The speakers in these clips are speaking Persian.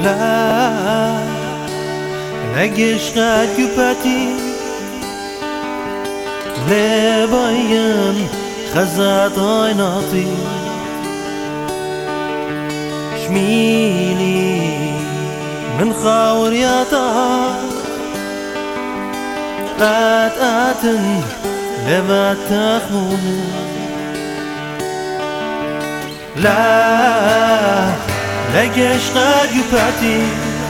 لا نجش قد يباتي لباين خزات عيناتي شميلي من خاورياتا قاتن لبات تخمون لا نجش قد يباتي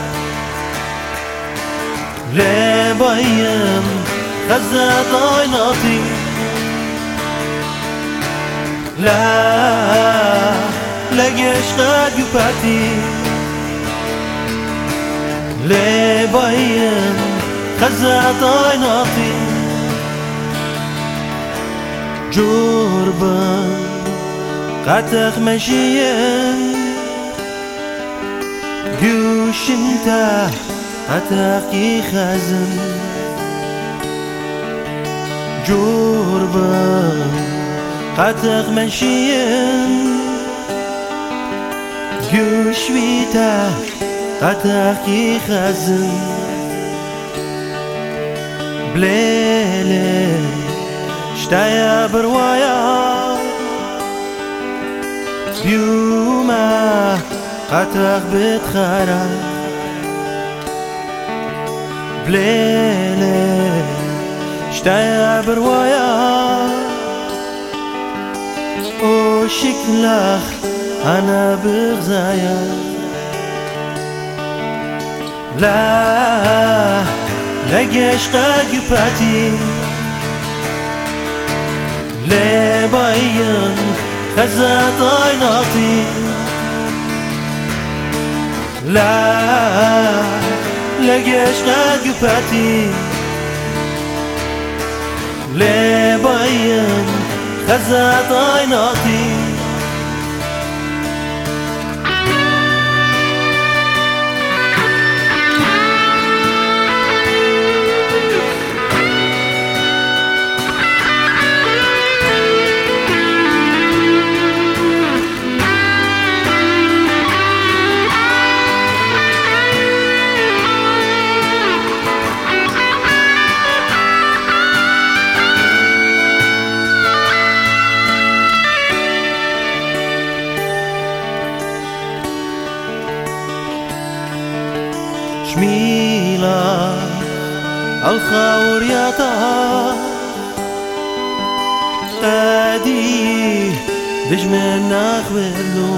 لباين خزات عيناتي لا لقيش قد يباتي لباين خزات عيناتي جربا قاتخ مشيين جوش انت قاتخي خازن جربا قاتخ مشيين جوش بيتا قاتخي خازن بليلي شتايا بروايا بيوما قاتخ بتخارا بليلي شتايا بروايا او شكلخ انا بغزايا لا لقيش قد يباتي لباين خزات عيناتي لا لقيش قد يباتي لباين خزات عيناتي شميلة الخاورياتا قادي دجمن أخبرلو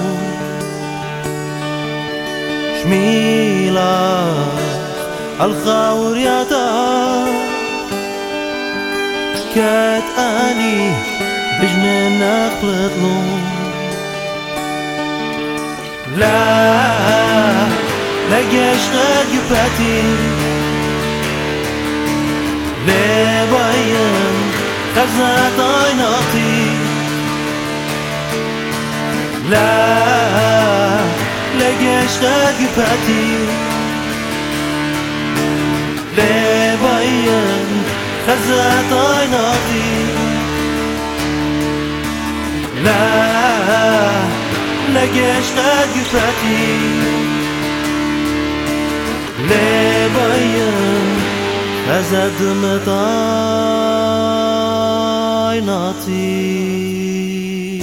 شميلة الخاورياتا كات أني دجمن أخبرلو لا لقيش قد يباتي لباين خزات عيناتي لا لقيش قد يباتي لباين خزات عيناتي لا لقيش قد يباتي لباين خزات عيناتي